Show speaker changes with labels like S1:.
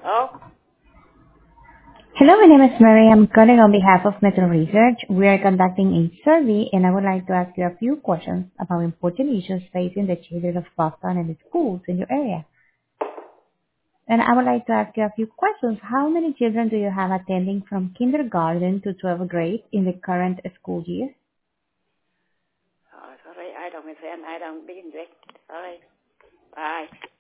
S1: Oh,
S2: Hello, my name is Mary. I'm calling on behalf of Metro Research. We are conducting a survey, and I would like to ask you a few questions about important issues facing the children of Boston and the schools in your area. And I would like to ask you a few questions. How many children do you have attending from kindergarten to 12th grade in the current school year?
S1: sorry, I don't understand. I don't begin with. Sorry. Bye.